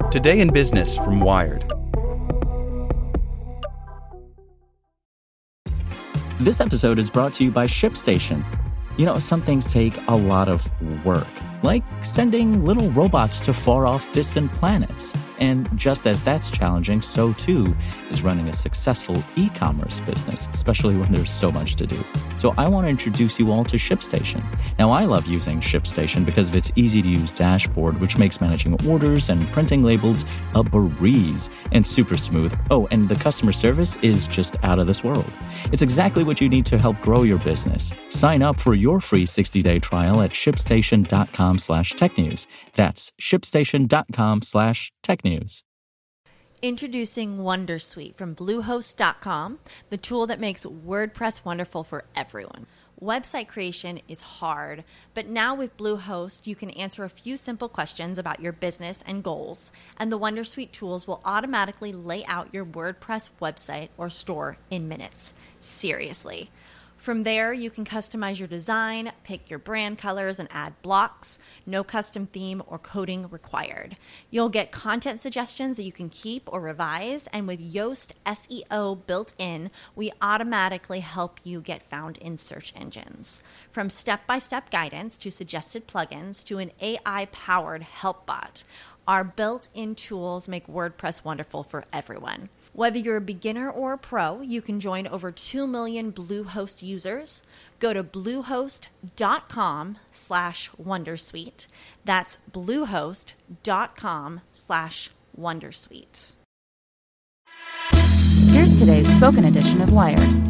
Today in Business from Wired. This episode is brought to you by ShipStation. You know, some things take a lot of work, like sending little robots to far-off distant planets. And just as that's challenging, so too is running a successful e-commerce business, especially when there's so much to do. So I want to introduce you all to ShipStation. Now, I love using ShipStation because of its easy-to-use dashboard, which makes managing orders and printing labels a breeze and super smooth. Oh, and the customer service is just out of this world. It's exactly what you need to help grow your business. Sign up for your free 60-day trial at shipstation.com/technews. That's shipstation.com/technews. Introducing Wondersuite from Bluehost.com, the tool that makes WordPress wonderful for everyone. Website creation is hard, but now with Bluehost, you can answer a few simple questions about your business and goals, and the Wondersuite tools will automatically lay out your WordPress website or store in minutes. Seriously. From there, you can customize your design, pick your brand colors, and add blocks. No custom theme or coding required. You'll get content suggestions that you can keep or revise, and with Yoast SEO built in, we automatically help you get found in search engines. From step-by-step guidance to suggested plugins to an AI-powered help bot, our built-in tools make WordPress wonderful for everyone. Whether you're a beginner or a pro, you can join over 2 million Bluehost users. Go to bluehost.com/wondersuite. That's bluehost.com/wondersuite. Here's today's spoken edition of Wired.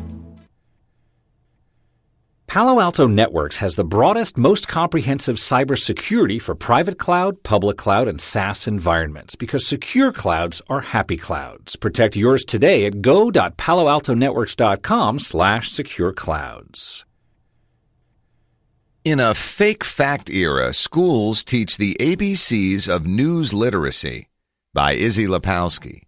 Palo Alto Networks has the broadest, most comprehensive cybersecurity for private cloud, public cloud, and SaaS environments because secure clouds are happy clouds. Protect yours today at go.paloaltonetworks.com/secure-clouds. In a fake fact era, schools teach the ABCs of news literacy by Izzy Lepowski.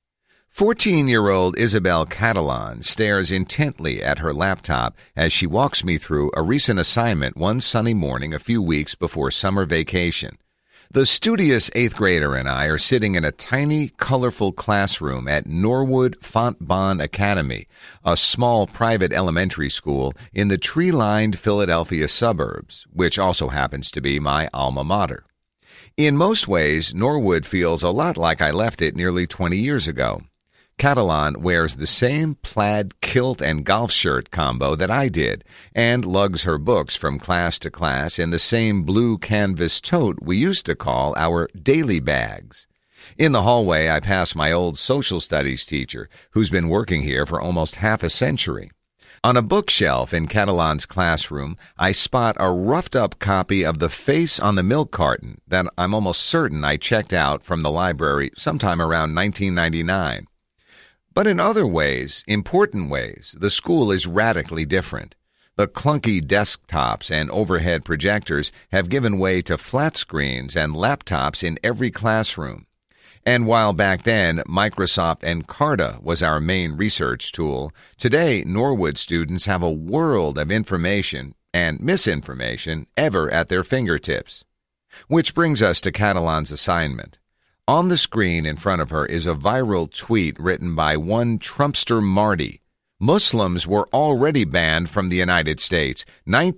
14-year-old Isabel Catalan stares intently at her laptop as she walks me through a recent assignment one sunny morning a few weeks before summer vacation. The studious 8th grader and I are sitting in a tiny, colorful classroom at Norwood Fontbonne Academy, a small private elementary school in the tree-lined Philadelphia suburbs, which also happens to be my alma mater. In most ways, Norwood feels a lot like I left it nearly 20 years ago. Catalan wears the same plaid kilt and golf shirt combo that I did and lugs her books from class to class in the same blue canvas tote we used to call our daily bags. In the hallway, I pass my old social studies teacher, who's been working here for almost half a century. On a bookshelf in Catalan's classroom, I spot a roughed-up copy of The Face on the Milk Carton that I'm almost certain I checked out from the library sometime around 1999. But in other ways, important ways, the school is radically different. The clunky desktops and overhead projectors have given way to flat screens and laptops in every classroom. And while back then Microsoft Encarta was our main research tool, today Norwood students have a world of information and misinformation ever at their fingertips. Which brings us to Catalan's assignment. On the screen in front of her is a viral tweet written by one Trumpster Marty. Muslims were already banned from the United States.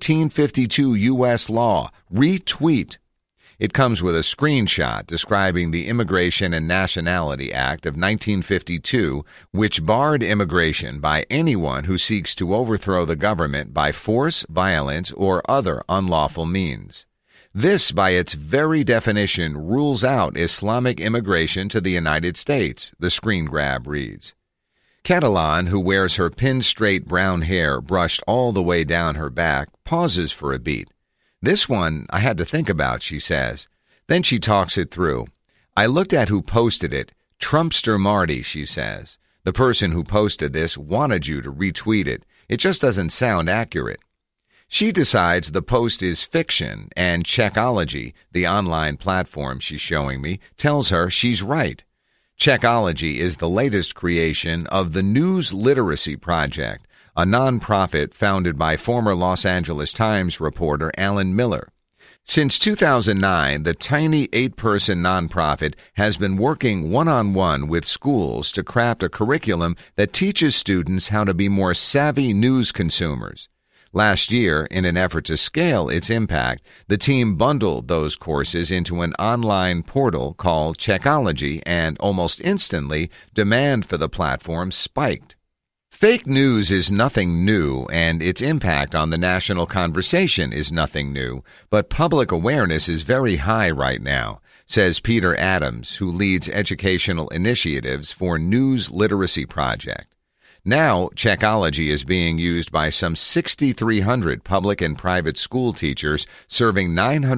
1952 U.S. law. Retweet. It comes with a screenshot describing the Immigration and Nationality Act of 1952, which barred immigration by anyone who seeks to overthrow the government by force, violence, or other unlawful means. This, by its very definition, rules out Islamic immigration to the United States, the screen grab reads. Catalan, who wears her pin-straight brown hair brushed all the way down her back, pauses for a beat. This one I had to think about, she says. Then she talks it through. I looked at who posted it. Trumpster Marty, she says. The person who posted this wanted you to retweet it. It just doesn't sound accurate. She decides the post is fiction, and Checkology, the online platform she's showing me, tells her she's right. Checkology is the latest creation of the News Literacy Project, a nonprofit founded by former Los Angeles Times reporter Alan Miller. Since 2009, the tiny 8-person nonprofit has been working one-on-one with schools to craft a curriculum that teaches students how to be more savvy news consumers. Last year, in an effort to scale its impact, the team bundled those courses into an online portal called Checkology, and almost instantly, demand for the platform spiked. Fake news is nothing new, and its impact on the national conversation is nothing new, but public awareness is very high right now, says Peter Adams, who leads educational initiatives for News Literacy Project. Now, Checkology is being used by some 6,300 public and private school teachers serving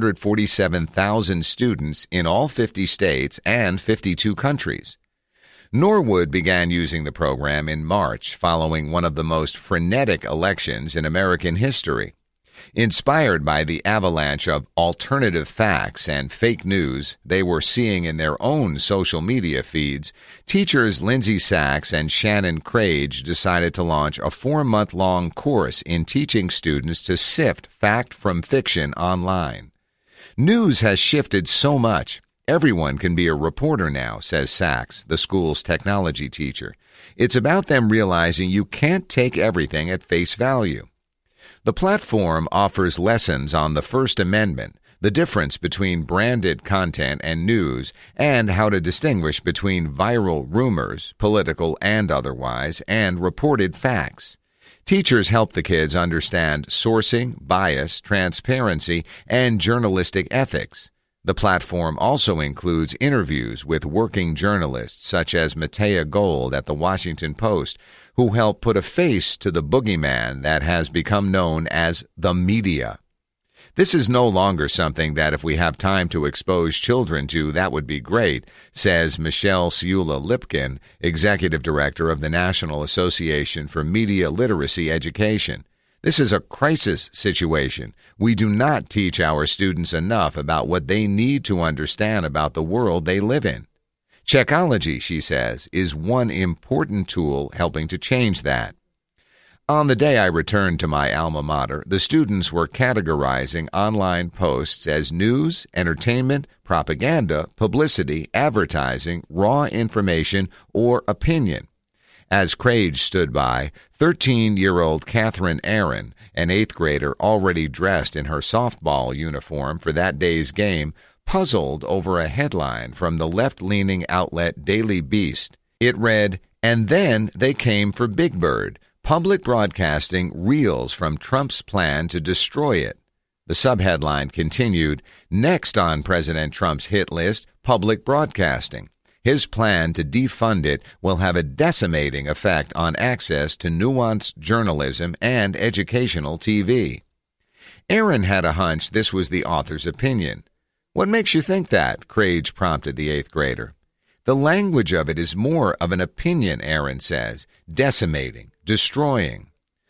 947,000 students in all 50 states and 52 countries. Norwood began using the program in March following one of the most frenetic elections in American history. Inspired by the avalanche of alternative facts and fake news they were seeing in their own social media feeds, teachers Lindsay Sachs and Shannon Crage decided to launch a 4-month-long course in teaching students to sift fact from fiction online. News has shifted so much. Everyone can be a reporter now, says Sachs, the school's technology teacher. It's about them realizing you can't take everything at face value. The platform offers lessons on the First Amendment, the difference between branded content and news, and how to distinguish between viral rumors, political and otherwise, and reported facts. Teachers help the kids understand sourcing, bias, transparency, and journalistic ethics. The platform also includes interviews with working journalists such as Matea Gold at The Washington Post, who help put a face to the boogeyman that has become known as the media. This is no longer something that if we have time to expose children to, that would be great, says Michelle Ciula-Lipkin, Executive Director of the National Association for Media Literacy Education. This is a crisis situation. We do not teach our students enough about what they need to understand about the world they live in. Checkology, she says, is one important tool helping to change that. On the day I returned to my alma mater, the students were categorizing online posts as news, entertainment, propaganda, publicity, advertising, raw information, or opinion. As Crage stood by, 13-year-old Catherine Aaron, an 8th grader already dressed in her softball uniform for that day's game, puzzled over a headline from the left-leaning outlet Daily Beast. It read, "And then they came for Big Bird. Public broadcasting reels from Trump's plan to destroy it." The subheadline continued, "Next on President Trump's hit list, public broadcasting. His plan to defund it will have a decimating effect on access to nuanced journalism and educational TV." Aaron had a hunch this was the author's opinion. "What makes you think that?" Crage prompted the 8th grader. "The language of it is more of an opinion," Aaron says, "decimating, destroying."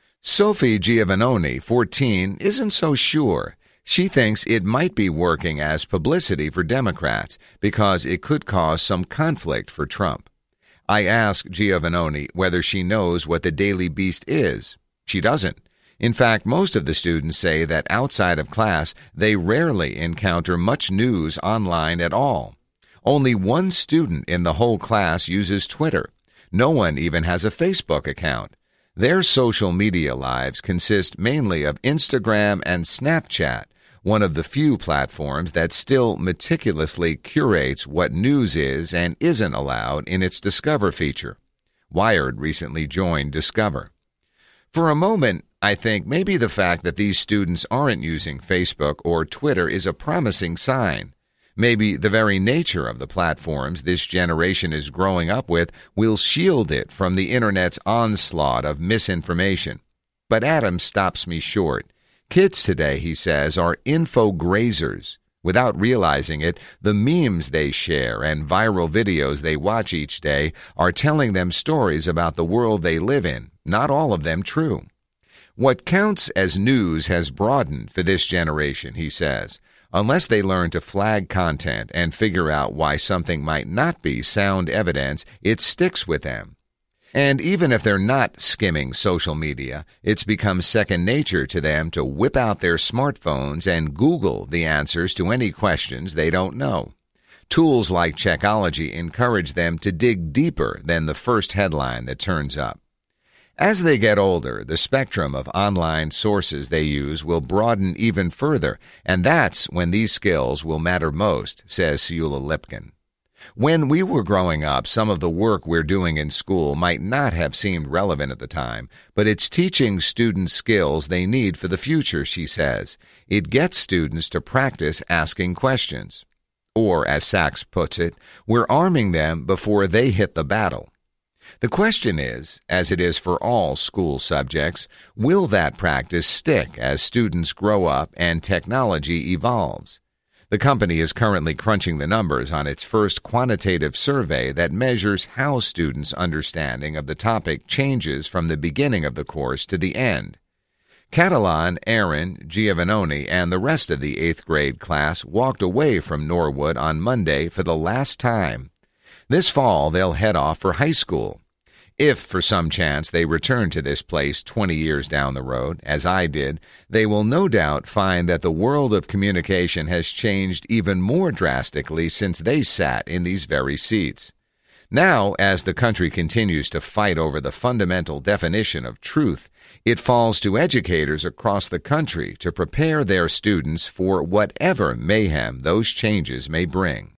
Sophie Giovannoni, 14, isn't so sure. She thinks it might be working as publicity for Democrats because it could cause some conflict for Trump. I asked Giovannoni whether she knows what the Daily Beast is. She doesn't. In fact, most of the students say that outside of class, they rarely encounter much news online at all. Only one student in the whole class uses Twitter. No one even has a Facebook account. Their social media lives consist mainly of Instagram and Snapchat, one of the few platforms that still meticulously curates what news is and isn't allowed in its Discover feature. Wired recently joined Discover. For a moment, I think maybe the fact that these students aren't using Facebook or Twitter is a promising sign. Maybe the very nature of the platforms this generation is growing up with will shield it from the Internet's onslaught of misinformation. But Adams stops me short. Kids today, he says, are info-grazers. Without realizing it, the memes they share and viral videos they watch each day are telling them stories about the world they live in, not all of them true. What counts as news has broadened for this generation, he says. Unless they learn to flag content and figure out why something might not be sound evidence, it sticks with them. And even if they're not skimming social media, it's become second nature to them to whip out their smartphones and Google the answers to any questions they don't know. Tools like Checkology encourage them to dig deeper than the first headline that turns up. As they get older, the spectrum of online sources they use will broaden even further, and that's when these skills will matter most, says Sula Lipkin. When we were growing up, some of the work we're doing in school might not have seemed relevant at the time, but it's teaching students skills they need for the future, she says. It gets students to practice asking questions. Or, as Sachs puts it, we're arming them before they hit the battle. The question is, as it is for all school subjects, will that practice stick as students grow up and technology evolves? The company is currently crunching the numbers on its first quantitative survey that measures how students' understanding of the topic changes from the beginning of the course to the end. Catalan, Aaron, Giovanoni, and the rest of the 8th grade class walked away from Norwood on Monday for the last time. This fall, they'll head off for high school. If, for some chance, they return to this place 20 years down the road, as I did, they will no doubt find that the world of communication has changed even more drastically since they sat in these very seats. Now, as the country continues to fight over the fundamental definition of truth, it falls to educators across the country to prepare their students for whatever mayhem those changes may bring.